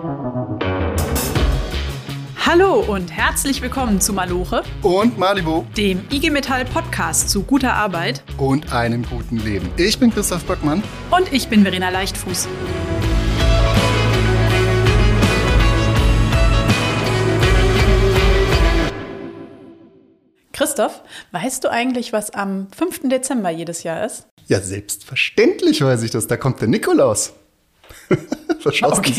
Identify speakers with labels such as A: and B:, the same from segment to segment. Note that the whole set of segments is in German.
A: Hallo und herzlich willkommen zu Maloche
B: und Malibu,
A: dem IG Metall Podcast zu guter Arbeit
B: und einem guten Leben. Ich bin Christoph Böckmann
A: und ich bin Verena Leichtfuß. Christoph, weißt du eigentlich, was am 5. Dezember jedes Jahr ist?
B: Ja, selbstverständlich weiß ich das. Da kommt der Nikolaus. Was schaust du so?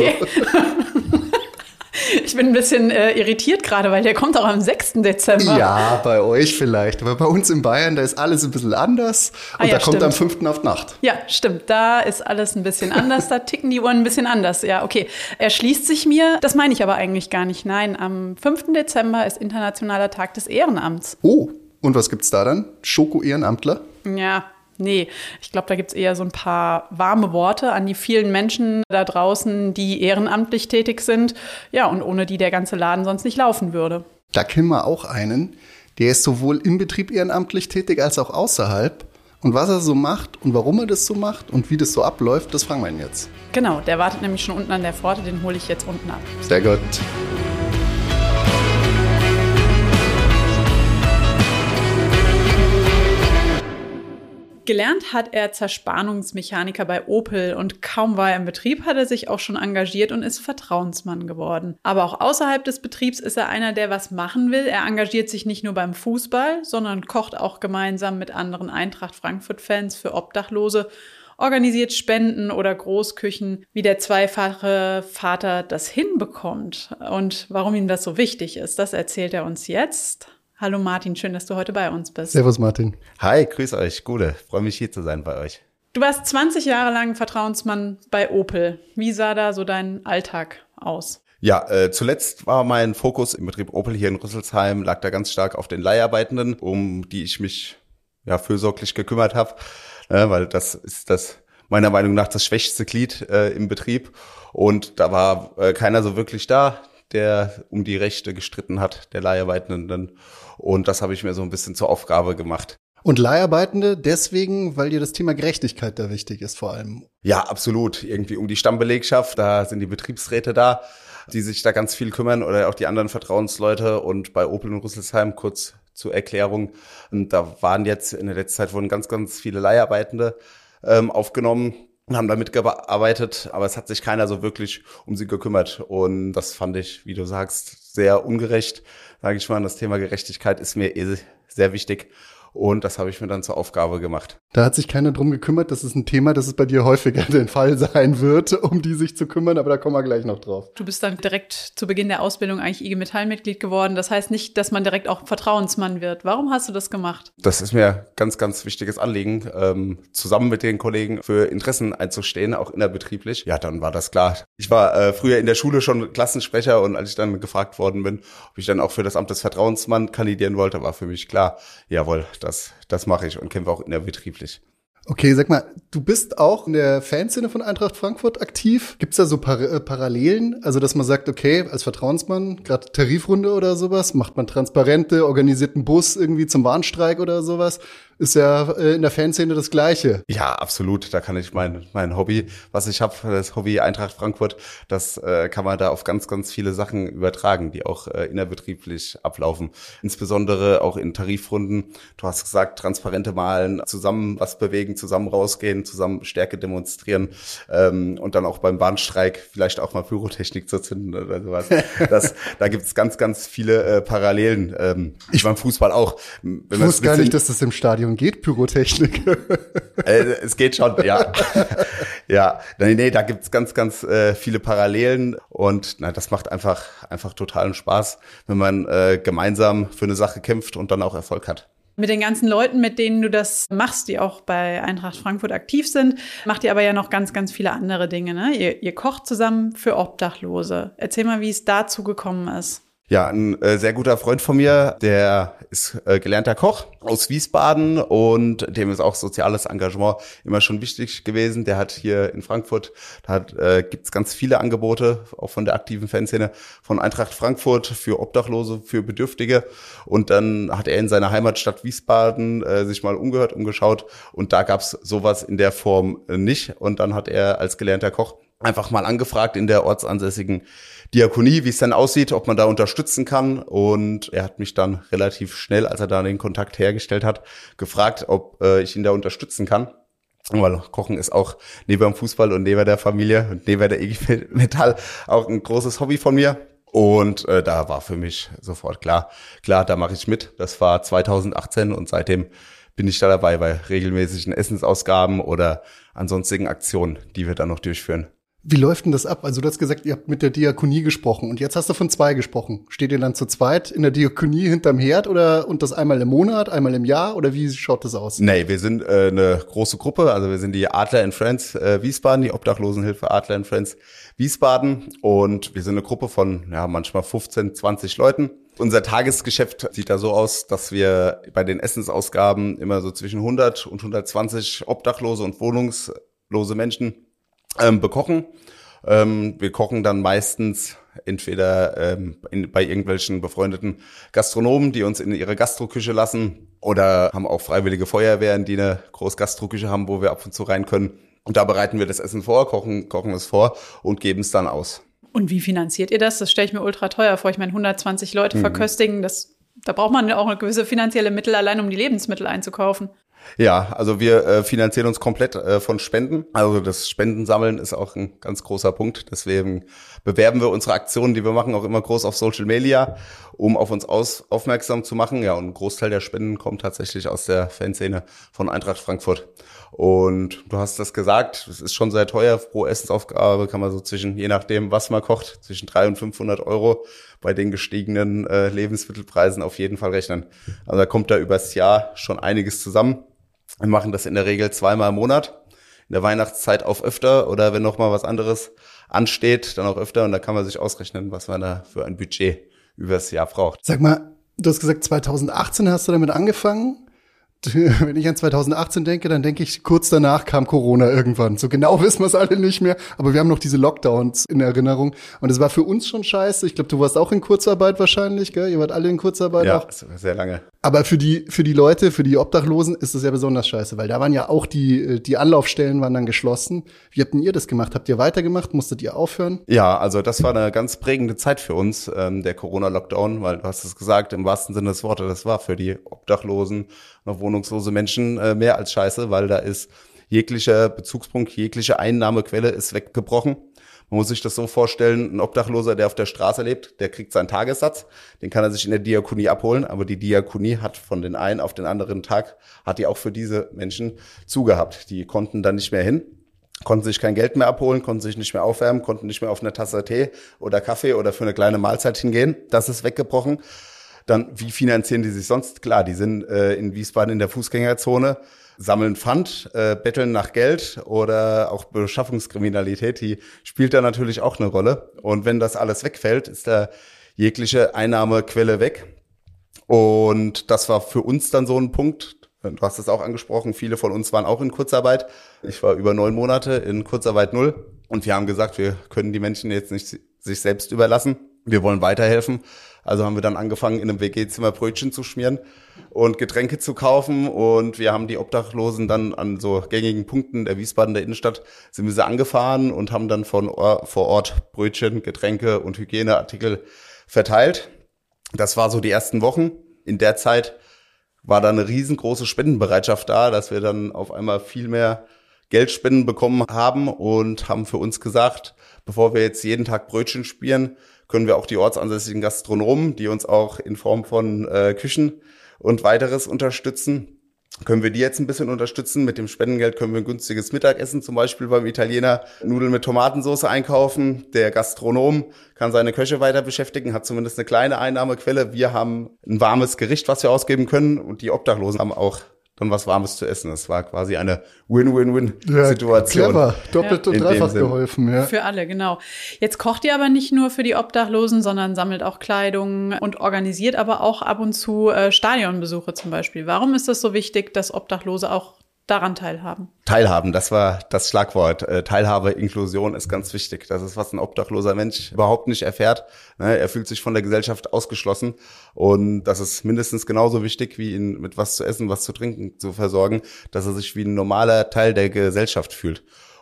A: Ich bin ein bisschen irritiert gerade, weil der kommt auch am 6. Dezember.
B: Ja, bei euch vielleicht. Aber bei uns in Bayern, da ist alles ein bisschen anders. Und da kommt am 5. auf Nacht.
A: Ja, stimmt. Da ist alles ein bisschen anders. Da ticken die Uhren ein bisschen anders. Ja, okay. Erschließt sich mir. Das meine ich aber eigentlich gar nicht. Nein, am 5. Dezember ist Internationaler Tag des Ehrenamts.
B: Oh, und was gibt's da dann? Schoko-Ehrenamtler?
A: Ja. Nee, ich glaube, da gibt's eher so ein paar warme Worte an die vielen Menschen da draußen, die ehrenamtlich tätig sind. Ja, und ohne die der ganze Laden sonst nicht laufen würde.
B: Da kennen wir auch einen, der ist sowohl im Betrieb ehrenamtlich tätig als auch außerhalb. Und was er so macht und warum er das so macht und wie das so abläuft, das fragen wir ihn jetzt.
A: Genau, der wartet nämlich schon unten an der Pforte, den hole ich jetzt unten ab.
B: Sehr gut.
A: Gelernt hat er Zerspannungsmechaniker bei Opel und kaum war er im Betrieb, hat er sich auch schon engagiert und ist Vertrauensmann geworden. Aber auch außerhalb des Betriebs ist er einer, der was machen will. Er engagiert sich nicht nur beim Fußball, sondern kocht auch gemeinsam mit anderen Eintracht Frankfurt-Fans für Obdachlose, organisiert Spenden oder Großküchen, wie der zweifache Vater das hinbekommt. Und warum ihm das so wichtig ist, das erzählt er uns jetzt. Hallo Martin, schön, dass du heute bei uns bist.
B: Servus Martin.
C: Hi, grüß euch, Gute. Freue mich hier zu sein bei euch.
A: Du warst 20 Jahre lang Vertrauensmann bei Opel. Wie sah da so dein Alltag aus?
C: Ja, zuletzt war mein Fokus im Betrieb Opel hier in Rüsselsheim, lag da ganz stark auf den Leiharbeitenden, um die ich mich fürsorglich gekümmert habe, weil das ist das meiner Meinung nach das schwächste Glied im Betrieb. Und da war keiner so wirklich da, der um die Rechte gestritten hat, der Leiharbeitenden. Und das habe ich mir so ein bisschen zur Aufgabe gemacht.
B: Und Leiharbeitende deswegen, weil dir das Thema Gerechtigkeit da wichtig ist vor allem?
C: Ja, absolut. Irgendwie um die Stammbelegschaft, da sind die Betriebsräte da, die sich da ganz viel kümmern oder auch die anderen Vertrauensleute. Und bei Opel in Rüsselsheim, kurz zur Erklärung, da waren jetzt in der letzten Zeit wurden ganz, ganz viele Leiharbeitende aufgenommen und haben da mitgearbeitet, aber es hat sich keiner so wirklich um sie gekümmert. Und das fand ich, wie du sagst, sehr ungerecht, sage ich mal. Das Thema Gerechtigkeit ist mir sehr wichtig und das habe ich mir dann zur Aufgabe gemacht.
B: Da hat sich keiner drum gekümmert. Das ist ein Thema, das es bei dir häufiger der Fall sein wird, um die sich zu kümmern, aber da kommen wir gleich noch drauf.
A: Du bist dann direkt zu Beginn der Ausbildung eigentlich IG Metall-Mitglied geworden. Das heißt nicht, dass man direkt auch Vertrauensmann wird. Warum hast du das gemacht?
C: Das ist mir ganz, ganz wichtiges Anliegen, zusammen mit den Kollegen für Interessen einzustehen, auch innerbetrieblich. Ja, dann war das klar. Ich war früher in der Schule schon Klassensprecher und als ich dann gefragt worden bin, ob ich dann auch für das Amt des Vertrauensmann kandidieren wollte, war für mich klar, jawohl, das mache ich und kämpfe auch innerbetrieblich.
B: Okay, sag mal, du bist auch in der Fanszene von Eintracht Frankfurt aktiv. Gibt's da so Parallelen? Also, dass man sagt, okay, als Vertrauensmann, gerade Tarifrunde oder sowas, macht man Transparente, organisiert einen Bus irgendwie zum Warnstreik oder sowas. Ist ja in der Fanszene das Gleiche.
C: Ja, absolut. Da kann ich mein Hobby, was ich habe, das Hobby Eintracht Frankfurt, das kann man da auf ganz, ganz viele Sachen übertragen, die auch innerbetrieblich ablaufen. Insbesondere auch in Tarifrunden. Du hast gesagt, Transparente malen, zusammen was bewegen, zusammen rausgehen, zusammen Stärke demonstrieren und dann auch beim Bahnstreik vielleicht auch mal Pyrotechnik zu zünden oder sowas. Da gibt's ganz, ganz viele Parallelen. Ich beim Fußball auch.
B: Ich wusste gar nicht, dass das im Stadion geht, Pyrotechnik.
C: Es geht schon, ja. Ja, nee, da gibt's ganz, ganz viele Parallelen und das macht einfach totalen Spaß, wenn man gemeinsam für eine Sache kämpft und dann auch Erfolg hat.
A: Mit den ganzen Leuten, mit denen du das machst, die auch bei Eintracht Frankfurt aktiv sind, macht ihr aber ja noch ganz, ganz viele andere Dinge, ne? Ihr kocht zusammen für Obdachlose. Erzähl mal, wie es dazu gekommen ist.
C: Ja, ein sehr guter Freund von mir, der ist gelernter Koch aus Wiesbaden und dem ist auch soziales Engagement immer schon wichtig gewesen. Der hat hier in Frankfurt, gibt's ganz viele Angebote, auch von der aktiven Fanszene von Eintracht Frankfurt für Obdachlose, für Bedürftige. Und dann hat er in seiner Heimatstadt Wiesbaden sich mal umgeschaut und da gab's sowas in der Form nicht. Und dann hat er als gelernter Koch einfach mal angefragt in der ortsansässigen Diakonie, wie es dann aussieht, ob man da unterstützen kann. Und er hat mich dann relativ schnell, als er da den Kontakt hergestellt hat, gefragt, ob ich ihn da unterstützen kann. Weil Kochen ist auch neben dem Fußball und neben der Familie und neben der IG Metall auch ein großes Hobby von mir. Und da war für mich sofort klar, da mache ich mit. Das war 2018 und seitdem bin ich da dabei bei regelmäßigen Essensausgaben oder an sonstigen Aktionen, die wir dann noch durchführen.
B: Wie läuft denn das ab? Also du hast gesagt, ihr habt mit der Diakonie gesprochen und jetzt hast du von 2 gesprochen. Steht ihr dann zu zweit in der Diakonie hinterm Herd und das einmal im Monat, einmal im Jahr oder wie schaut das aus?
C: Nee, wir sind eine große Gruppe, also wir sind die Adler and Friends Wiesbaden, die Obdachlosenhilfe Adler and Friends Wiesbaden und wir sind eine Gruppe von manchmal 15, 20 Leuten. Unser Tagesgeschäft sieht da so aus, dass wir bei den Essensausgaben immer so zwischen 100 und 120 obdachlose und wohnungslose Menschen bekochen. Wir kochen dann meistens entweder bei irgendwelchen befreundeten Gastronomen, die uns in ihre Gastroküche lassen, oder haben auch freiwillige Feuerwehren, die eine Großgastroküche haben, wo wir ab und zu rein können. Und da bereiten wir das Essen vor, kochen es vor und geben es dann aus.
A: Und wie finanziert ihr das? Das stelle ich mir ultra teuer vor. Ich meine, 120 Leute verköstigen, da braucht man ja auch eine gewisse finanzielle Mittel allein, um die Lebensmittel einzukaufen.
C: Ja, also wir finanzieren uns komplett von Spenden. Also das Spendensammeln ist auch ein ganz großer Punkt. Deswegen bewerben wir unsere Aktionen, die wir machen, auch immer groß auf Social Media, um auf uns aufmerksam zu machen. Ja, und ein Großteil der Spenden kommt tatsächlich aus der Fanszene von Eintracht Frankfurt. Und du hast das gesagt, es ist schon sehr teuer. Pro Essensaufgabe kann man so je nachdem, was man kocht, zwischen 300 und 500 Euro bei den gestiegenen Lebensmittelpreisen auf jeden Fall rechnen. Also da kommt da übers Jahr schon einiges zusammen. Wir machen das in der Regel 2-mal im Monat. In der Weihnachtszeit auf öfter oder wenn noch mal was anderes ansteht, dann auch öfter. Und da kann man sich ausrechnen, was man da für ein Budget übers Jahr braucht.
B: Sag mal, du hast gesagt, 2018 hast du damit angefangen. Wenn ich an 2018 denke, dann denke ich, kurz danach kam Corona irgendwann. So genau wissen wir es alle nicht mehr. Aber wir haben noch diese Lockdowns in Erinnerung. Und es war für uns schon scheiße. Ich glaube, du warst auch in Kurzarbeit wahrscheinlich, gell? Ihr wart alle in Kurzarbeit
C: ja,
B: auch.
C: Ja, sehr lange.
B: Aber für die Leute, für die Obdachlosen ist das ja besonders scheiße, weil da waren ja auch die Anlaufstellen waren dann geschlossen. Wie habt denn ihr das gemacht? Habt ihr weitergemacht? Musstet ihr aufhören?
C: Ja, also das war eine ganz prägende Zeit für uns, der Corona-Lockdown, weil du hast es gesagt, im wahrsten Sinne des Wortes, das war für die Obdachlosen, noch wohnungslose Menschen mehr als scheiße, weil da ist jeglicher Bezugspunkt, jegliche Einnahmequelle ist weggebrochen. Man muss sich das so vorstellen, ein Obdachloser, der auf der Straße lebt, der kriegt seinen Tagessatz, den kann er sich in der Diakonie abholen, aber die Diakonie hat von den einen auf den anderen Tag, hat die auch für diese Menschen zugehabt. Die konnten dann nicht mehr hin, konnten sich kein Geld mehr abholen, konnten sich nicht mehr aufwärmen, konnten nicht mehr auf eine Tasse Tee oder Kaffee oder für eine kleine Mahlzeit hingehen. Das ist weggebrochen. Dann, wie finanzieren die sich sonst? Klar, die sind in Wiesbaden in der Fußgängerzone, sammeln Pfand, betteln nach Geld oder auch Beschaffungskriminalität, die spielt da natürlich auch eine Rolle. Und wenn das alles wegfällt, ist da jegliche Einnahmequelle weg. Und das war für uns dann so ein Punkt. Du hast es auch angesprochen, viele von uns waren auch in Kurzarbeit. Ich war über 9 Monate in Kurzarbeit 0. Und wir haben gesagt, wir können die Menschen jetzt nicht sich selbst überlassen. Wir wollen weiterhelfen. Also haben wir dann angefangen, in einem WG-Zimmer Brötchen zu schmieren und Getränke zu kaufen. Und wir haben die Obdachlosen dann an so gängigen Punkten der Wiesbadener Innenstadt sind wir sie angefahren und haben dann vor Ort Brötchen, Getränke und Hygieneartikel verteilt. Das war so die ersten Wochen. In der Zeit war da eine riesengroße Spendenbereitschaft da, dass wir dann auf einmal viel mehr Geldspenden bekommen haben und haben für uns gesagt, bevor wir jetzt jeden Tag Brötchen spielen, können wir auch die ortsansässigen Gastronomen, die uns auch in Form von Küchen und weiteres unterstützen, können wir die jetzt ein bisschen unterstützen. Mit dem Spendengeld können wir ein günstiges Mittagessen, zum Beispiel beim Italiener, Nudeln mit Tomatensauce einkaufen. Der Gastronom kann seine Köche weiter beschäftigen, hat zumindest eine kleine Einnahmequelle. Wir haben ein warmes Gericht, was wir ausgeben können, und die Obdachlosen haben auch dann was Warmes zu essen. Das war quasi eine Win-Win-Win-Situation.
B: Ja, clever, doppelt und dreifach geholfen. Ja.
A: Für alle, genau. Jetzt kocht ihr aber nicht nur für die Obdachlosen, sondern sammelt auch Kleidung und organisiert aber auch ab und zu Stadionbesuche zum Beispiel. Warum ist das so wichtig, dass Obdachlose auch daran teilhaben?
C: Teilhaben, das war das Schlagwort. Teilhabe, Inklusion ist ganz wichtig. Das ist, was ein obdachloser Mensch überhaupt nicht erfährt. Er fühlt sich von der Gesellschaft ausgeschlossen. Und das ist mindestens genauso wichtig, wie ihn mit was zu essen, was zu trinken zu versorgen, dass er sich wie ein normaler Teil der Gesellschaft fühlt.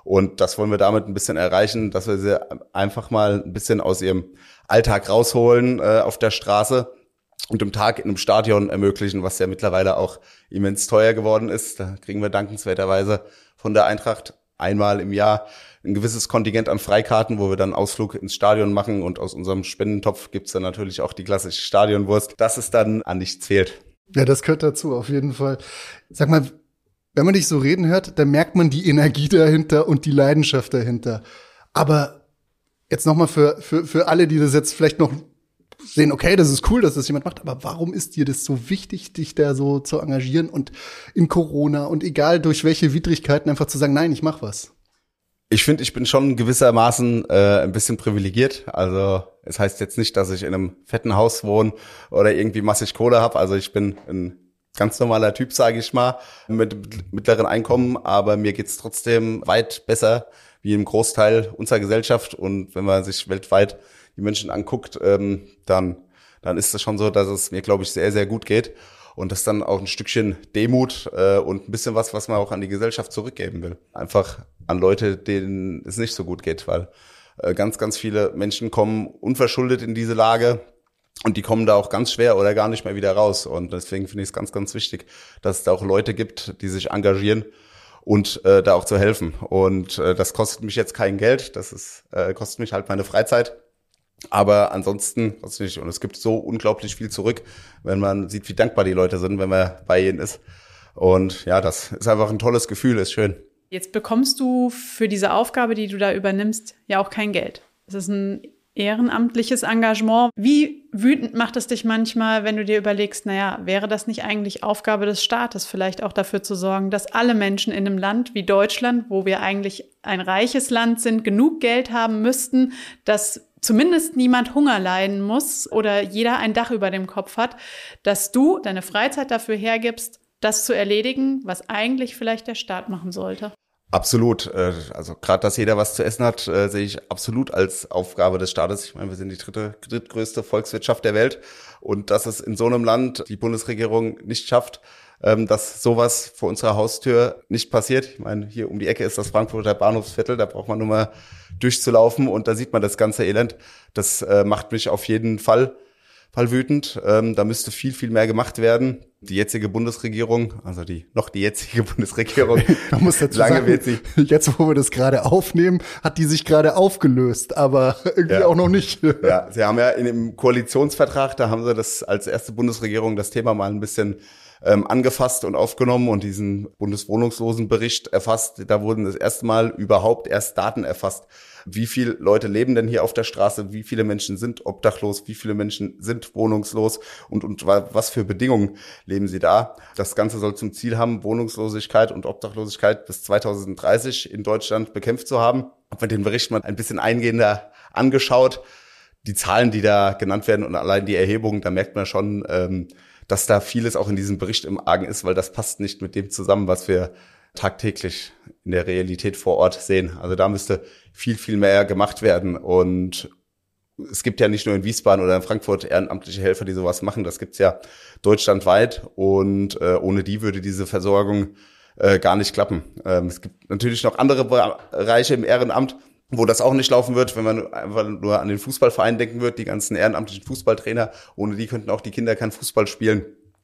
C: Und das wollen wir damit ein bisschen erreichen, dass wir sie einfach mal ein bisschen aus ihrem Alltag rausholen auf der Straße und im Tag in einem Stadion ermöglichen, was ja mittlerweile auch immens teuer geworden ist. Da kriegen wir dankenswerterweise von der Eintracht einmal im Jahr ein gewisses Kontingent an Freikarten, wo wir dann Ausflug ins Stadion machen, und aus unserem Spendentopf gibt's dann natürlich auch die klassische Stadionwurst, dass es dann an nichts fehlt.
B: Ja, das gehört dazu, auf jeden Fall. Sag mal, wenn man dich so reden hört, dann merkt man die Energie dahinter und die Leidenschaft dahinter. Aber jetzt nochmal für alle, die das jetzt vielleicht noch sehen, okay, das ist cool, dass das jemand macht, aber warum ist dir das so wichtig, dich da so zu engagieren und in Corona und egal durch welche Widrigkeiten einfach zu sagen, nein, ich mach was?
C: Ich finde, ich bin schon gewissermaßen ein bisschen privilegiert. Also es heißt jetzt nicht, dass ich in einem fetten Haus wohne oder irgendwie massig Kohle habe. Also ich bin ein ganz normaler Typ, sage ich mal, mit mittleren Einkommen. Aber mir geht's trotzdem weit besser wie im Großteil unserer Gesellschaft. Und wenn man sich weltweit die Menschen anguckt, dann ist es schon so, dass es mir, glaube ich, sehr, sehr gut geht. Und das ist dann auch ein Stückchen Demut und ein bisschen was man auch an die Gesellschaft zurückgeben will. Einfach an Leute, denen es nicht so gut geht, weil ganz, ganz viele Menschen kommen unverschuldet in diese Lage und die kommen da auch ganz schwer oder gar nicht mehr wieder raus. Und deswegen finde ich es ganz, ganz wichtig, dass es da auch Leute gibt, die sich engagieren und da auch zu helfen. Und das kostet mich jetzt kein Geld, kostet mich halt meine Freizeit. Aber ansonsten, und es gibt so unglaublich viel zurück, wenn man sieht, wie dankbar die Leute sind, wenn man bei ihnen ist. Und ja, das ist einfach ein tolles Gefühl, ist schön.
A: Jetzt bekommst du für diese Aufgabe, die du da übernimmst, ja auch kein Geld. Es ist ein ehrenamtliches Engagement. Wie wütend macht es dich manchmal, wenn du dir überlegst, naja, wäre das nicht eigentlich Aufgabe des Staates, vielleicht auch dafür zu sorgen, dass alle Menschen in einem Land wie Deutschland, wo wir eigentlich ein reiches Land sind, genug Geld haben müssten, dass zumindest niemand Hunger leiden muss oder jeder ein Dach über dem Kopf hat, dass du deine Freizeit dafür hergibst, das zu erledigen, was eigentlich vielleicht der Staat machen sollte?
C: Absolut. Also gerade, dass jeder was zu essen hat, sehe ich absolut als Aufgabe des Staates. Ich meine, wir sind die drittgrößte Volkswirtschaft der Welt. Und dass es in so einem Land die Bundesregierung nicht schafft, dass sowas vor unserer Haustür nicht passiert. Ich meine, hier um die Ecke ist das Frankfurter Bahnhofsviertel, da braucht man nur mal durchzulaufen und da sieht man das ganze Elend. Das macht mich auf jeden Fall wütend. Da müsste viel, viel mehr gemacht werden. Die jetzige Bundesregierung, die jetzige Bundesregierung,
B: man muss dazu sagen, wird sie. Jetzt, wo wir das gerade aufnehmen, hat die sich gerade aufgelöst, aber irgendwie auch noch nicht.
C: Ja, sie haben ja in dem Koalitionsvertrag, da haben sie das als erste Bundesregierung das Thema mal ein bisschen angefasst und aufgenommen und diesen Bundeswohnungslosenbericht erfasst. Da wurden das erste Mal überhaupt erst Daten erfasst. Wie viele Leute leben denn hier auf der Straße? Wie viele Menschen sind obdachlos? Wie viele Menschen sind wohnungslos? Und was für Bedingungen leben sie da? Das Ganze soll zum Ziel haben, Wohnungslosigkeit und Obdachlosigkeit bis 2030 in Deutschland bekämpft zu haben. Hab mir den Bericht mal ein bisschen eingehender angeschaut. Die Zahlen, die da genannt werden und allein die Erhebungen, da merkt man schon, dass da vieles auch in diesem Bericht im Argen ist, weil das passt nicht mit dem zusammen, was wir tagtäglich in der Realität vor Ort sehen. Also da müsste viel, viel mehr gemacht werden. Und es gibt ja nicht nur in Wiesbaden oder in Frankfurt ehrenamtliche Helfer, die sowas machen. Das gibt's ja deutschlandweit. Und ohne die würde diese Versorgung gar nicht klappen. Es gibt natürlich noch andere Bereiche im Ehrenamt, wo das auch nicht laufen wird, wenn man einfach nur an den Fußballverein denken wird, die ganzen ehrenamtlichen Fußballtrainer. Ohne die könnten auch die Kinder kein Fußball spielen.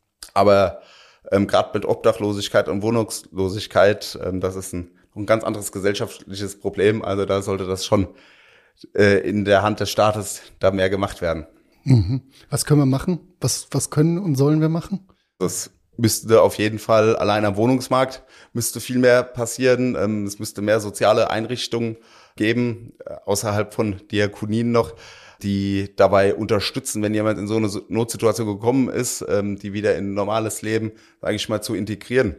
C: Aber gerade mit Obdachlosigkeit und Wohnungslosigkeit, das ist ein ganz anderes gesellschaftliches Problem. Also da sollte das schon in der Hand des Staates da mehr gemacht werden.
B: Mhm. Was können wir machen? Was können und sollen wir machen?
C: Das müsste auf jeden Fall allein am Wohnungsmarkt müsste viel mehr passieren. Es müsste mehr soziale Einrichtungen geben, außerhalb von Diakonien noch, die dabei unterstützen, wenn jemand in so eine Notsituation gekommen ist, die wieder in ein normales Leben, sage ich mal, zu integrieren.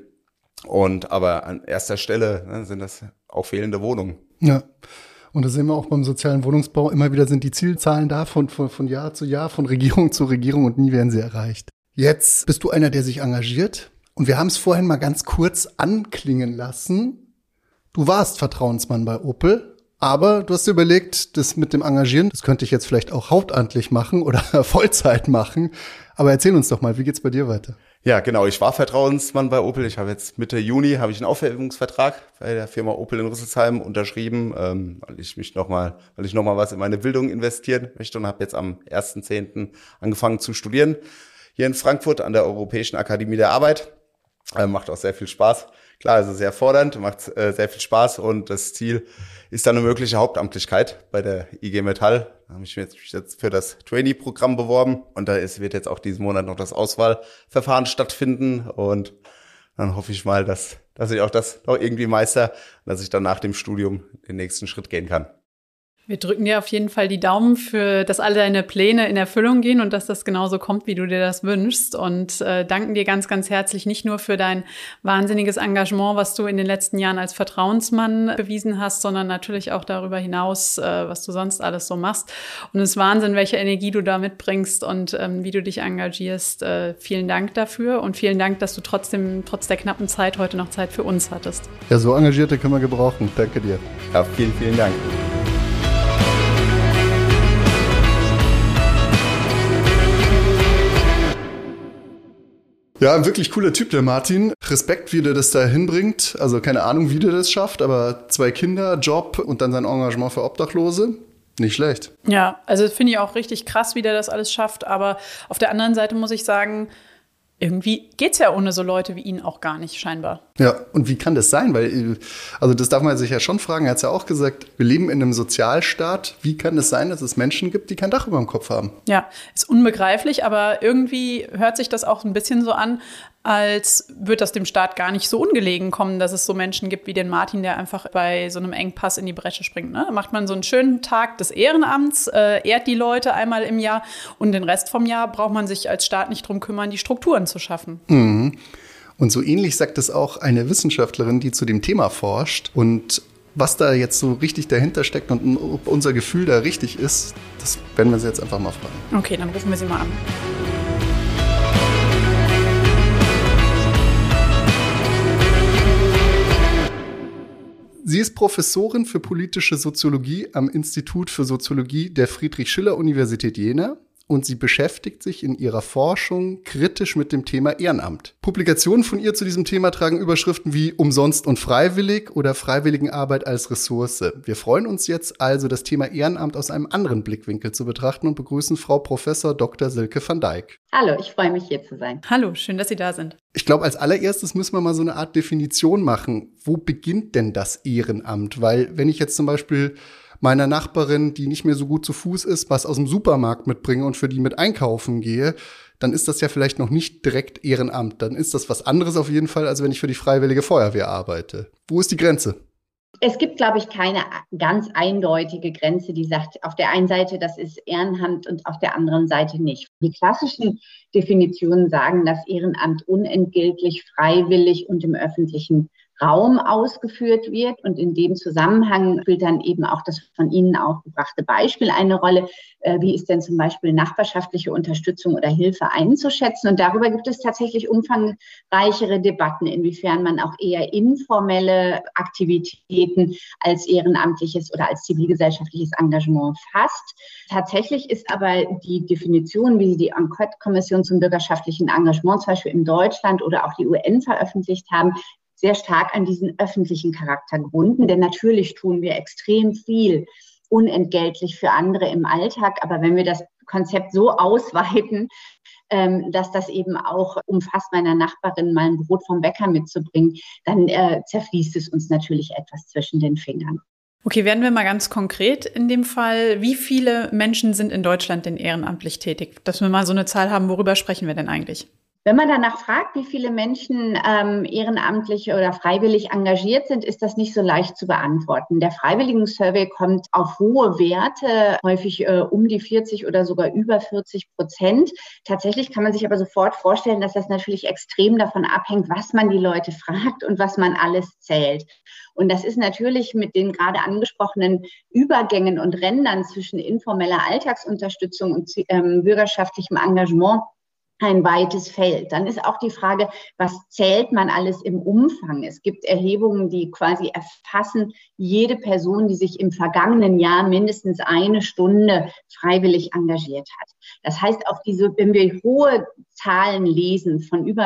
C: Aber an erster Stelle sind das auch fehlende Wohnungen.
B: Ja, und das sehen wir auch beim sozialen Wohnungsbau. Immer wieder sind die Zielzahlen da von Jahr zu Jahr, von Regierung zu Regierung und nie werden sie erreicht. Jetzt bist du einer, der sich engagiert. Und wir haben es vorhin mal ganz kurz anklingen lassen. Du warst Vertrauensmann bei Opel. Aber du hast dir überlegt, das mit dem Engagieren, das könnte ich jetzt vielleicht auch hauptamtlich machen oder Vollzeit machen. Aber erzähl uns doch mal, wie geht's bei dir weiter?
C: Ja, genau. Ich war Vertrauensmann bei Opel. Ich habe jetzt Mitte Juni habe ich einen Aufhebungsvertrag bei der Firma Opel in Rüsselsheim unterschrieben, weil ich noch mal was in meine Bildung investieren möchte und habe jetzt am 1.10. angefangen zu studieren hier in Frankfurt an der Europäischen Akademie der Arbeit. Macht auch sehr viel Spaß. Klar, also sehr fordernd, macht sehr viel Spaß und das Ziel ist dann eine mögliche Hauptamtlichkeit bei der IG Metall. Da habe ich mich jetzt für das Trainee-Programm beworben und wird jetzt auch diesen Monat noch das Auswahlverfahren stattfinden und dann hoffe ich mal, dass ich auch das noch irgendwie meister, dass ich dann nach dem Studium den nächsten Schritt gehen kann.
A: Wir drücken dir auf jeden Fall die Daumen für, dass alle deine Pläne in Erfüllung gehen und dass das genauso kommt, wie du dir das wünschst. Und danken dir ganz, ganz herzlich nicht nur für dein wahnsinniges Engagement, was du in den letzten Jahren als Vertrauensmann bewiesen hast, sondern natürlich auch darüber hinaus, was du sonst alles so machst. Und es ist Wahnsinn, welche Energie du da mitbringst und wie du dich engagierst. Vielen Dank dafür und vielen Dank, dass du trotz der knappen Zeit heute noch Zeit für uns hattest.
B: Ja, so Engagierte können wir gebrauchen. Danke dir.
C: Ja, vielen, vielen Dank.
B: Ja, ein wirklich cooler Typ, der Martin. Respekt, wie der das da hinbringt. Also keine Ahnung, wie der das schafft, aber 2 Kinder, Job und dann sein Engagement für Obdachlose. Nicht schlecht.
A: Ja, also finde ich auch richtig krass, wie der das alles schafft. Aber auf der anderen Seite muss ich sagen, irgendwie geht's ja ohne so Leute wie ihn auch gar nicht, scheinbar.
B: Ja, und wie kann das sein? Weil, also das darf man sich ja schon fragen. Er hat es ja auch gesagt, wir leben in einem Sozialstaat. Wie kann es sein, dass es Menschen gibt, die kein Dach über dem Kopf haben?
A: Ja, ist unbegreiflich, aber irgendwie hört sich das auch ein bisschen so an, als würde das dem Staat gar nicht so ungelegen kommen, dass es so Menschen gibt wie den Martin, der einfach bei so einem Engpass in die Bresche springt. Ne? Da macht man so einen schönen Tag des Ehrenamts, ehrt die Leute einmal im Jahr und den Rest vom Jahr braucht man sich als Staat nicht drum kümmern, die Strukturen zu schaffen.
B: Mhm. Und so ähnlich sagt es auch eine Wissenschaftlerin, die zu dem Thema forscht. Und was da jetzt so richtig dahinter steckt und ob unser Gefühl da richtig ist, das werden wir sie jetzt einfach mal fragen.
A: Okay, dann rufen wir sie mal an.
B: Sie ist Professorin für politische Soziologie am Institut für Soziologie der Friedrich-Schiller-Universität Jena und sie beschäftigt sich in ihrer Forschung kritisch mit dem Thema Ehrenamt. Publikationen von ihr zu diesem Thema tragen Überschriften wie Umsonst und freiwillig oder Freiwilligenarbeit als Ressource. Wir freuen uns jetzt also, das Thema Ehrenamt aus einem anderen Blickwinkel zu betrachten und begrüßen Frau Professor Dr. Silke van Dijk.
D: Hallo, ich freue mich, hier zu sein.
A: Hallo, schön, dass Sie da sind.
B: Ich glaube, als allererstes müssen wir mal so eine Art Definition machen. Wo beginnt denn das Ehrenamt? Weil wenn ich jetzt zum Beispiel meiner Nachbarin, die nicht mehr so gut zu Fuß ist, was aus dem Supermarkt mitbringe und für die mit einkaufen gehe, dann ist das ja vielleicht noch nicht direkt Ehrenamt. Dann ist das was anderes auf jeden Fall, als wenn ich für die Freiwillige Feuerwehr arbeite. Wo ist die Grenze?
D: Es gibt, glaube ich, keine ganz eindeutige Grenze, die sagt, auf der einen Seite, das ist Ehrenamt und auf der anderen Seite nicht. Die klassischen Definitionen sagen, dass Ehrenamt unentgeltlich, freiwillig und im öffentlichen Raum ausgeführt wird. Und in dem Zusammenhang spielt dann eben auch das von Ihnen aufgebrachte Beispiel eine Rolle. Wie ist denn zum Beispiel nachbarschaftliche Unterstützung oder Hilfe einzuschätzen? Und darüber gibt es tatsächlich umfangreichere Debatten, inwiefern man auch eher informelle Aktivitäten als ehrenamtliches oder als zivilgesellschaftliches Engagement fasst. Tatsächlich ist aber die Definition, wie sie die Enquete-Kommission zum bürgerschaftlichen Engagement zum Beispiel in Deutschland oder auch die UN veröffentlicht haben, sehr stark an diesen öffentlichen Charakter gebunden. Denn natürlich tun wir extrem viel unentgeltlich für andere im Alltag. Aber wenn wir das Konzept so ausweiten, dass das eben auch umfasst, meiner Nachbarin mal ein Brot vom Bäcker mitzubringen, dann zerfließt es uns natürlich etwas zwischen den Fingern.
A: Okay, werden wir mal ganz konkret in dem Fall. Wie viele Menschen sind in Deutschland denn ehrenamtlich tätig? Dass wir mal so eine Zahl haben, worüber sprechen wir denn eigentlich?
D: Wenn man danach fragt, wie viele Menschen ehrenamtlich oder freiwillig engagiert sind, ist das nicht so leicht zu beantworten. Der Freiwilligen-Survey kommt auf hohe Werte, häufig um die 40 oder sogar über 40%. Tatsächlich kann man sich aber sofort vorstellen, dass das natürlich extrem davon abhängt, was man die Leute fragt und was man alles zählt. Und das ist natürlich mit den gerade angesprochenen Übergängen und Rändern zwischen informeller Alltagsunterstützung und bürgerschaftlichem Engagement ein weites Feld. Dann ist auch die Frage, was zählt man alles im Umfang? Es gibt Erhebungen, die quasi erfassen, jede Person, die sich im vergangenen Jahr mindestens 1 Stunde freiwillig engagiert hat. Das heißt, auf diese, wenn wir hohe Zahlen lesen von über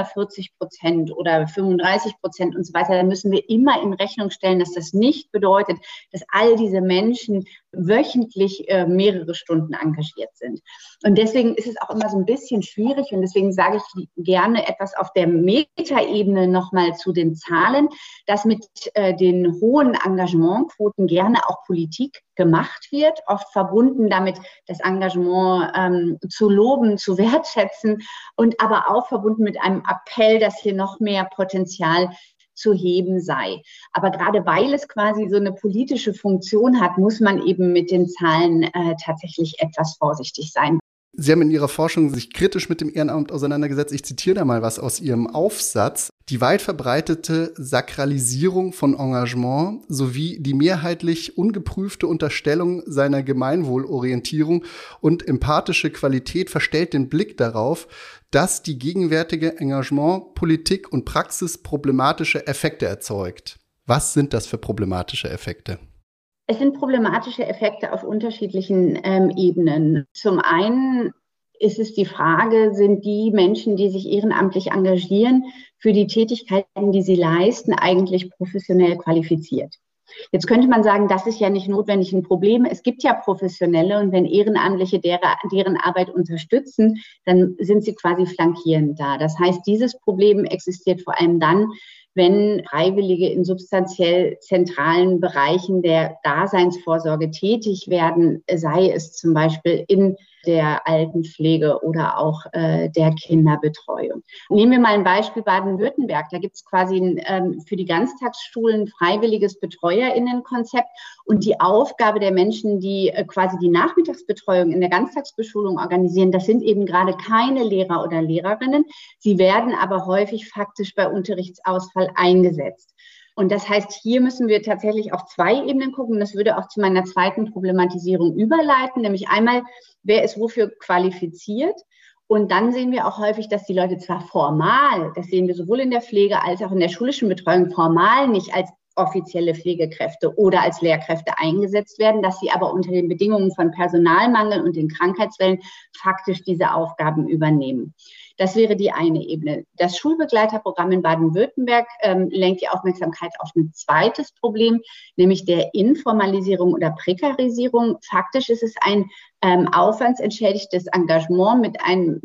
D: 40% oder 35% und so weiter, dann müssen wir immer in Rechnung stellen, dass das nicht bedeutet, dass all diese Menschen wöchentlich mehrere Stunden engagiert sind. Und deswegen ist es auch immer so ein bisschen schwierig und deswegen sage ich gerne etwas auf der Metaebene nochmal zu den Zahlen, dass mit den hohen Engagementquoten gerne auch Politik gemacht wird, oft verbunden damit, das Engagement zu loben, zu wertschätzen und aber auch verbunden mit einem Appell, dass hier noch mehr Potenzial zu heben sei. Aber gerade weil es quasi so eine politische Funktion hat, muss man eben mit den Zahlen tatsächlich etwas vorsichtig sein.
B: Sie haben in Ihrer Forschung sich kritisch mit dem Ehrenamt auseinandergesetzt. Ich zitiere da mal was aus Ihrem Aufsatz. Die weit verbreitete Sakralisierung von Engagement sowie die mehrheitlich ungeprüfte Unterstellung seiner Gemeinwohlorientierung und empathische Qualität verstellt den Blick darauf, dass die gegenwärtige Engagementpolitik und Praxis problematische Effekte erzeugt. Was sind das für problematische Effekte?
D: Es sind problematische Effekte auf unterschiedlichen Ebenen. Zum einen ist es die Frage, sind die Menschen, die sich ehrenamtlich engagieren, für die Tätigkeiten, die sie leisten, eigentlich professionell qualifiziert? Jetzt könnte man sagen, das ist ja nicht notwendig ein Problem. Es gibt ja Professionelle und wenn Ehrenamtliche deren Arbeit unterstützen, dann sind sie quasi flankierend da. Das heißt, dieses Problem existiert vor allem dann, wenn Freiwillige in substanziell zentralen Bereichen der Daseinsvorsorge tätig werden, sei es zum Beispiel in der Altenpflege oder auch der Kinderbetreuung. Nehmen wir mal ein Beispiel Baden-Württemberg. Da gibt es quasi für die Ganztagsschulen ein freiwilliges BetreuerInnen-Konzept und die Aufgabe der Menschen, die quasi die Nachmittagsbetreuung in der Ganztagsbeschulung organisieren, das sind eben gerade keine Lehrer oder Lehrerinnen. Sie werden aber häufig faktisch bei Unterrichtsausfall eingesetzt. Und das heißt, hier müssen wir tatsächlich auf zwei Ebenen gucken. Das würde auch zu meiner zweiten Problematisierung überleiten, nämlich einmal, wer ist wofür qualifiziert? Und dann sehen wir auch häufig, dass die Leute zwar formal, das sehen wir sowohl in der Pflege als auch in der schulischen Betreuung, formal nicht als offizielle Pflegekräfte oder als Lehrkräfte eingesetzt werden, dass sie aber unter den Bedingungen von Personalmangel und den Krankheitswellen faktisch diese Aufgaben übernehmen. Das wäre die eine Ebene. Das Schulbegleiterprogramm in Baden-Württemberg lenkt die Aufmerksamkeit auf ein zweites Problem, nämlich der Informalisierung oder Prekarisierung. Faktisch ist es ein aufwandsentschädigtes Engagement mit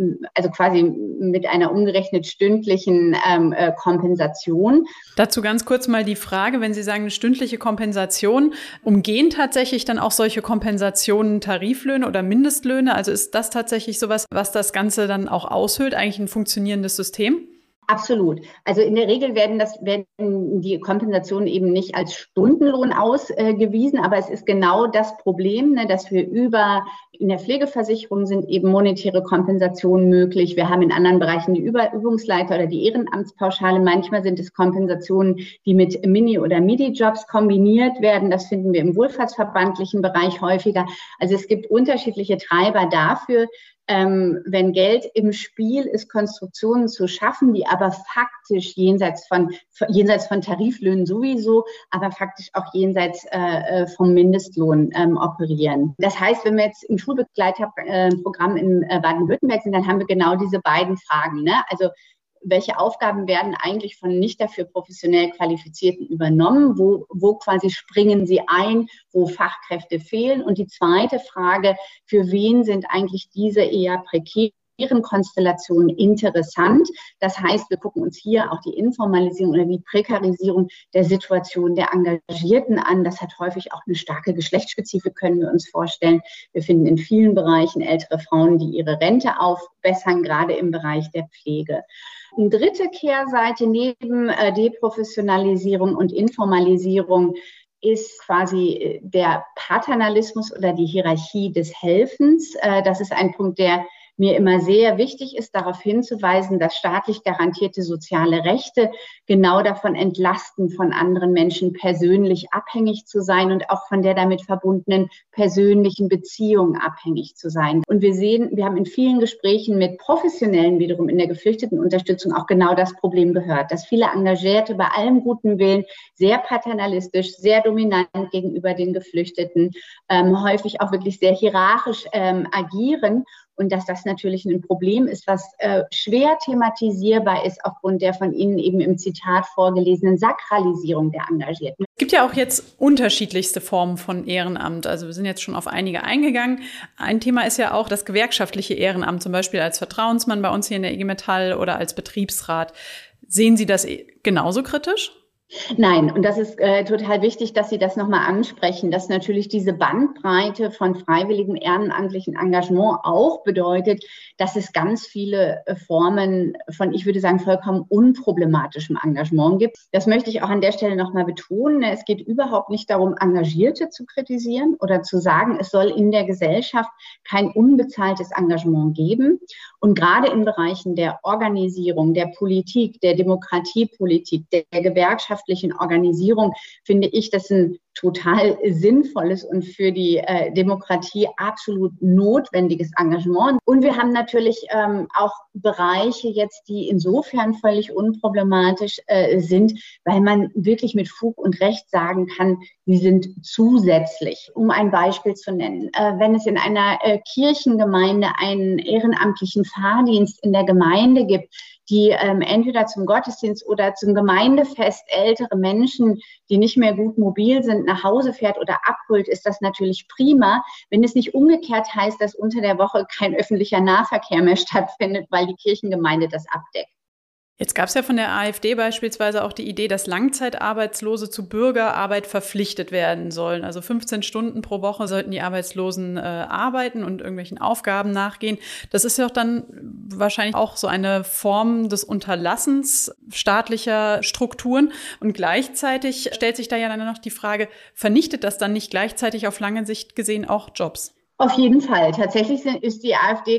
D: mit einer umgerechnet stündlichen Kompensation.
A: Dazu ganz kurz mal die Frage, wenn Sie sagen, eine stündliche Kompensation, umgehen tatsächlich dann auch solche Kompensationen Tariflöhne oder Mindestlöhne? Also ist das tatsächlich sowas, was das Ganze dann auch aushöhlt, eigentlich ein funktionierendes System?
D: Absolut. Also in der Regel werden die Kompensationen eben nicht als Stundenlohn ausgewiesen, aber es ist genau das Problem, ne, dass wir in der Pflegeversicherung sind eben monetäre Kompensationen möglich. Wir haben in anderen Bereichen die Übungsleiter oder die Ehrenamtspauschale. Manchmal sind es Kompensationen, die mit Mini- oder Midi-Jobs kombiniert werden. Das finden wir im wohlfahrtsverbandlichen Bereich häufiger. Also es gibt unterschiedliche Treiber dafür, wenn Geld im Spiel ist, Konstruktionen zu schaffen, die aber faktisch jenseits von Tariflöhnen sowieso, aber faktisch auch jenseits vom Mindestlohn operieren. Das heißt, wenn wir jetzt im Schulbegleiterprogramm in Baden-Württemberg sind, dann haben wir genau diese beiden Fragen, ne? Also welche Aufgaben werden eigentlich von nicht dafür professionell Qualifizierten übernommen? Wo quasi springen sie ein, wo Fachkräfte fehlen? Und die zweite Frage, für wen sind eigentlich diese eher prekären Konstellationen interessant? Das heißt, wir gucken uns hier auch die Informalisierung oder die Prekarisierung der Situation der Engagierten an. Das hat häufig auch eine starke Geschlechtsspezifik, können wir uns vorstellen. Wir finden in vielen Bereichen ältere Frauen, die ihre Rente aufbessern, gerade im Bereich der Pflege. Eine dritte Kehrseite neben Deprofessionalisierung und Informalisierung ist quasi der Paternalismus oder die Hierarchie des Helfens. Das ist ein Punkt, der mir immer sehr wichtig ist, darauf hinzuweisen, dass staatlich garantierte soziale Rechte genau davon entlasten, von anderen Menschen persönlich abhängig zu sein und auch von der damit verbundenen persönlichen Beziehung abhängig zu sein. Und wir haben in vielen Gesprächen mit Professionellen wiederum in der Geflüchtetenunterstützung auch genau das Problem gehört, dass viele Engagierte bei allem guten Willen sehr paternalistisch, sehr dominant gegenüber den Geflüchteten, häufig auch wirklich sehr hierarchisch agieren. und dass das natürlich ein Problem ist, was schwer thematisierbar ist aufgrund der von Ihnen eben im Zitat vorgelesenen Sakralisierung der Engagierten.
A: Es gibt ja auch jetzt unterschiedlichste Formen von Ehrenamt. Also wir sind jetzt schon auf einige eingegangen. Ein Thema ist ja auch das gewerkschaftliche Ehrenamt, zum Beispiel als Vertrauensmann bei uns hier in der IG Metall oder als Betriebsrat. Sehen Sie das genauso kritisch?
D: Nein, und das ist total wichtig, dass Sie das nochmal ansprechen, dass natürlich diese Bandbreite von freiwilligem ehrenamtlichen Engagement auch bedeutet, dass es ganz viele Formen von, ich würde sagen, vollkommen unproblematischem Engagement gibt. Das möchte ich auch an der Stelle nochmal betonen. Es geht überhaupt nicht darum, Engagierte zu kritisieren oder zu sagen, es soll in der Gesellschaft kein unbezahltes Engagement geben. Und gerade in Bereichen der Organisierung, der Politik, der Demokratiepolitik, der gewerkschaftlichen Organisierung finde ich das ein total sinnvolles und für die Demokratie absolut notwendiges Engagement. Und wir haben natürlich auch Bereiche jetzt, die insofern völlig unproblematisch sind, weil man wirklich mit Fug und Recht sagen kann, die sind zusätzlich. Um ein Beispiel zu nennen, wenn es in einer Kirchengemeinde einen ehrenamtlichen Fahrdienst in der Gemeinde gibt, die entweder zum Gottesdienst oder zum Gemeindefest ältere Menschen, die nicht mehr gut mobil sind, nach Hause fährt oder abholt, ist das natürlich prima. Wenn es nicht umgekehrt heißt, dass unter der Woche kein öffentlicher Nahverkehr mehr stattfindet, weil die Kirchengemeinde das abdeckt.
A: Jetzt gab es ja von der AfD beispielsweise auch die Idee, dass Langzeitarbeitslose zu Bürgerarbeit verpflichtet werden sollen. Also 15 Stunden pro Woche sollten die Arbeitslosen arbeiten und irgendwelchen Aufgaben nachgehen. Das ist ja auch dann wahrscheinlich auch so eine Form des Unterlassens staatlicher Strukturen. Und gleichzeitig stellt sich da ja dann noch die Frage, vernichtet das dann nicht gleichzeitig auf lange Sicht gesehen auch Jobs?
D: Auf jeden Fall. Tatsächlich ist die AfD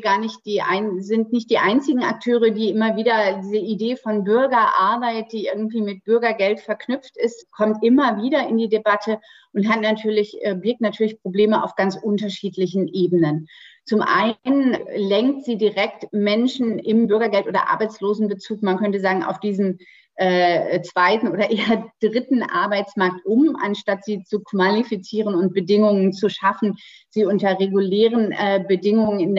D: sind nicht die einzigen Akteure, die immer wieder diese Idee von Bürgerarbeit, die irgendwie mit Bürgergeld verknüpft ist, kommt immer wieder in die Debatte und birgt natürlich Probleme auf ganz unterschiedlichen Ebenen. Zum einen lenkt sie direkt Menschen im Bürgergeld- oder Arbeitslosenbezug, man könnte sagen, auf diesen zweiten oder eher dritten Arbeitsmarkt anstatt sie zu qualifizieren und Bedingungen zu schaffen, sie unter regulären Bedingungen in die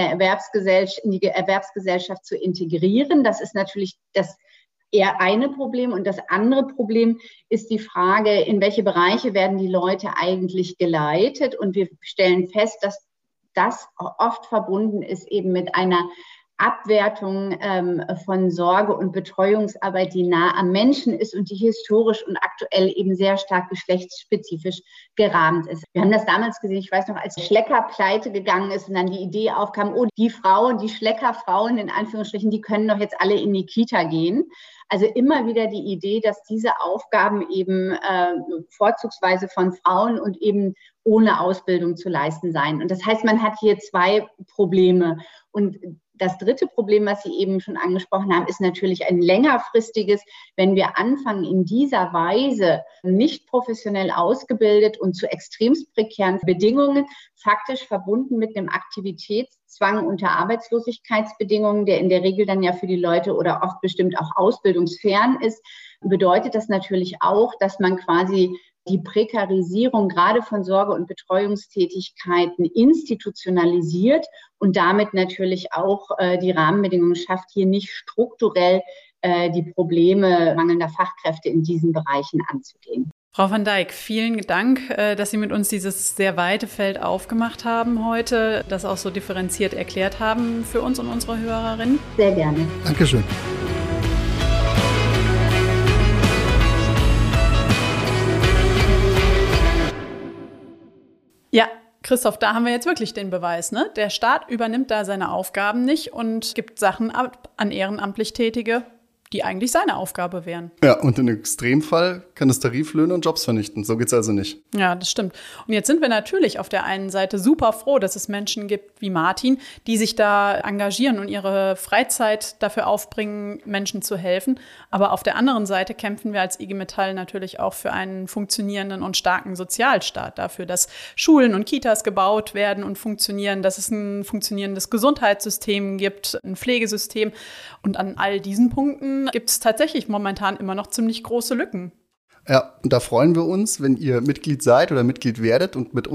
D: Erwerbsgesellschaft zu integrieren. Das ist natürlich das eher eine Problem. Und das andere Problem ist die Frage, in welche Bereiche werden die Leute eigentlich geleitet? Und wir stellen fest, dass das oft verbunden ist eben mit einer Abwertung von Sorge- und Betreuungsarbeit, die nah am Menschen ist und die historisch und aktuell eben sehr stark geschlechtsspezifisch gerahmt ist. Wir haben das damals gesehen, ich weiß noch, als Schlecker pleite gegangen ist und dann die Idee aufkam, die Schleckerfrauen in Anführungsstrichen, die können doch jetzt alle in die Kita gehen. Also immer wieder die Idee, dass diese Aufgaben eben vorzugsweise von Frauen und eben ohne Ausbildung zu leisten seien. Und das heißt, man hat hier zwei Probleme. Und das dritte Problem, was Sie eben schon angesprochen haben, ist natürlich ein längerfristiges. Wenn wir anfangen, in dieser Weise nicht professionell ausgebildet und zu extremst prekären Bedingungen, faktisch verbunden mit einem Aktivitätszwang unter Arbeitslosigkeitsbedingungen, der in der Regel dann ja für die Leute oder oft bestimmt auch ausbildungsfern ist, bedeutet das natürlich auch, dass man quasi die Prekarisierung gerade von Sorge- und Betreuungstätigkeiten institutionalisiert und damit natürlich auch die Rahmenbedingungen schafft, hier nicht strukturell die Probleme mangelnder Fachkräfte in diesen Bereichen anzugehen.
A: Frau van Dijk, vielen Dank, dass Sie mit uns dieses sehr weite Feld aufgemacht haben heute, das auch so differenziert erklärt haben für uns und unsere Hörerinnen.
D: Sehr gerne.
B: Dankeschön.
A: Ja, Christoph, da haben wir jetzt wirklich den Beweis, ne? Der Staat übernimmt da seine Aufgaben nicht und gibt Sachen ab an ehrenamtlich Tätige, die eigentlich seine Aufgabe wären.
B: Ja, und im Extremfall kann es Tariflöhne und Jobs vernichten. So geht's also nicht.
A: Ja, das stimmt. Und jetzt sind wir natürlich auf der einen Seite super froh, dass es Menschen gibt wie Martin, die sich da engagieren und ihre Freizeit dafür aufbringen, Menschen zu helfen. Aber auf der anderen Seite kämpfen wir als IG Metall natürlich auch für einen funktionierenden und starken Sozialstaat, dafür, dass Schulen und Kitas gebaut werden und funktionieren, dass es ein funktionierendes Gesundheitssystem gibt, ein Pflegesystem. Und an all diesen Punkten gibt es tatsächlich momentan immer noch ziemlich große Lücken.
B: Ja, und da freuen wir uns, wenn ihr Mitglied seid oder Mitglied werdet und mit uns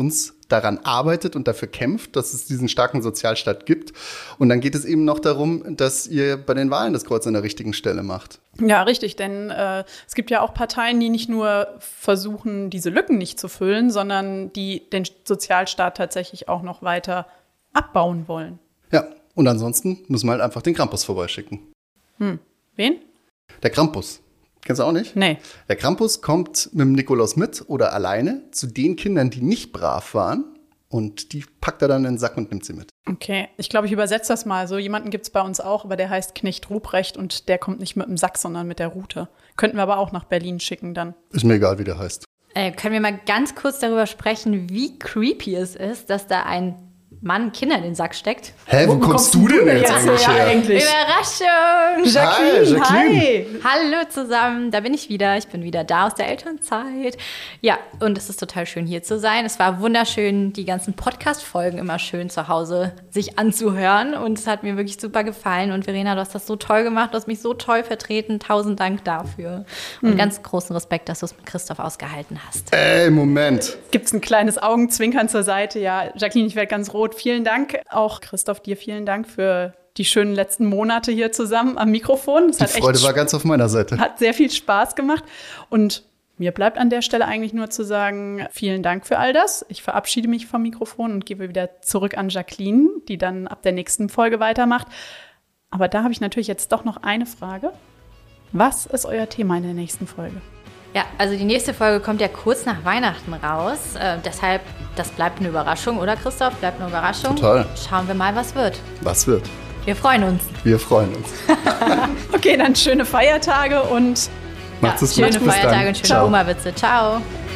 B: daran arbeitet und dafür kämpft, dass es diesen starken Sozialstaat gibt. Und dann geht es eben noch darum, dass ihr bei den Wahlen das Kreuz an der richtigen Stelle macht.
A: Ja, richtig, denn es gibt ja auch Parteien, die nicht nur versuchen, diese Lücken nicht zu füllen, sondern die den Sozialstaat tatsächlich auch noch weiter abbauen wollen.
B: Ja, und ansonsten müssen wir halt einfach den Krampus vorbeischicken.
A: Wen?
B: Der Krampus. Kennst du auch nicht?
A: Nee.
B: Der Krampus kommt mit dem Nikolaus mit oder alleine zu den Kindern, die nicht brav waren. Und die packt er dann in den Sack und nimmt sie mit.
A: Okay, ich glaube, ich übersetze das mal. So jemanden gibt es bei uns auch, aber der heißt Knecht Ruprecht und der kommt nicht mit dem Sack, sondern mit der Rute. Könnten wir aber auch nach Berlin schicken dann.
B: Ist mir egal, wie der heißt.
E: Können wir mal ganz kurz darüber sprechen, wie creepy es ist, dass da ein Mann Kinder in den Sack steckt?
B: Hä, wo kommst du denn jetzt eigentlich her?
E: Überraschung!
B: Jacqueline!
A: Hi!
E: Hallo zusammen, da bin ich wieder. Ich bin wieder da aus der Elternzeit. Ja, und es ist total schön, hier zu sein. Es war wunderschön, die ganzen Podcast-Folgen immer schön zu Hause sich anzuhören. Und es hat mir wirklich super gefallen. Und Verena, du hast das so toll gemacht, du hast mich so toll vertreten. 1000 Dank dafür. Und ganz großen Respekt, dass du es mit Christoph ausgehalten hast.
B: Moment.
A: Gibt's ein kleines Augenzwinkern zur Seite? Ja, Jacqueline, ich werde ganz rot. Vielen Dank. Auch Christoph, dir vielen Dank für die schönen letzten Monate hier zusammen am Mikrofon.
B: Die Freude war ganz auf meiner Seite.
A: Hat sehr viel Spaß gemacht. Und mir bleibt an der Stelle eigentlich nur zu sagen, vielen Dank für all das. Ich verabschiede mich vom Mikrofon und gebe wieder zurück an Jacqueline, die dann ab der nächsten Folge weitermacht. Aber da habe ich natürlich jetzt doch noch eine Frage. Was ist euer Thema in der nächsten Folge?
E: Ja, also die nächste Folge kommt ja kurz nach Weihnachten raus. Deshalb, das bleibt eine Überraschung, oder Christoph? Bleibt eine Überraschung.
B: Total.
E: Schauen wir mal, was wird.
B: Was wird?
E: Wir freuen uns.
B: Wir freuen uns.
A: Okay, dann schöne Feiertage und
B: Macht's es gut.
E: Schöne
B: Bis
E: Feiertage
B: dann.
E: und schöne
B: Ciao.
E: Oma-Witze. Ciao.